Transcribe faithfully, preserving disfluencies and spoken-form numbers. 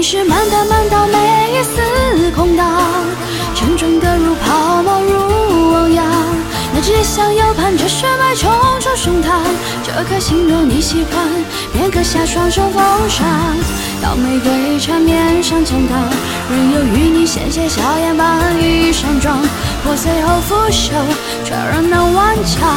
是满打满到每一丝空荡，沉重的如泡沫如汪洋。那只想要伴着血脉冲出胸膛，这颗心若你喜欢，便搁下双手奉上。当玫瑰缠绵上江堂，任由与你鲜血笑颜般一上妆，破碎后腐朽，却仍能顽强。